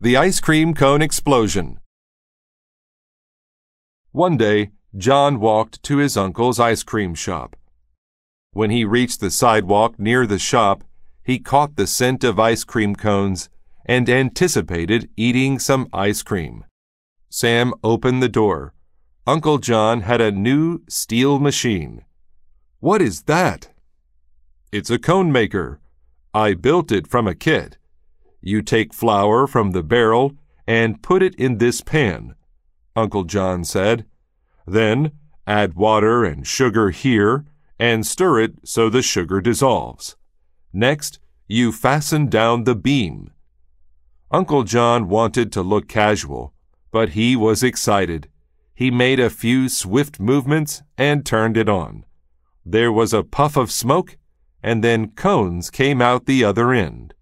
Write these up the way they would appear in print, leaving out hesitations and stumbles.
The Ice Cream Cone Explosion. One day, John walked to his uncle's ice cream shop. When he reached the sidewalk near the shop, he caught the scent of ice cream cones and anticipated eating some ice cream. Sam opened the door. Uncle John had a new steel machine. "What is that?" "It's a cone maker. I built it from a kit. You take flour from the barrel and put it in this pan," Uncle John said. "Then add water and sugar here and stir it so the sugar dissolves. Next, you fasten down the beam." Uncle John wanted to look casual, but he was excited. He made a few swift movements and turned it on. There was a puff of smoke, and then cones came out the other end.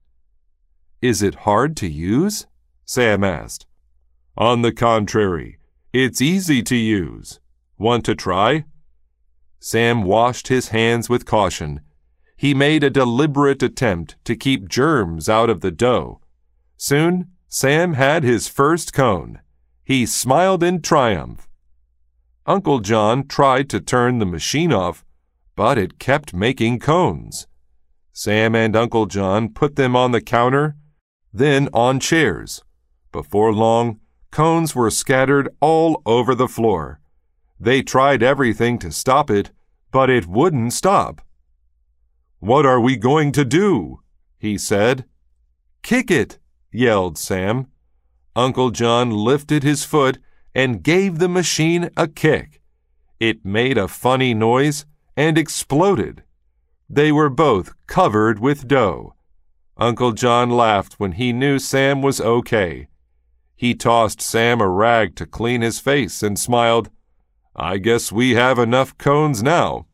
"Is it hard to use?" Sam asked. "On the contrary, it's easy to use. Want to try?" Sam washed his hands with caution. He made a deliberate attempt to keep germs out of the dough. Soon, Sam had his first cone. He smiled in triumph. Uncle John tried to turn the machine off, but it kept making cones. Sam and Uncle John put them on the counter, then on chairs. Before long, cones were scattered all over the floor. They tried everything to stop it, but it wouldn't stop. "What are we going to do?" he said. "Kick it!" yelled Sam. Uncle John lifted his foot and gave the machine a kick. It made a funny noise and exploded. They were both covered with dough. Uncle John laughed when he knew Sam was okay. He tossed Sam a rag to clean his face and smiled. "I guess we have enough cones now."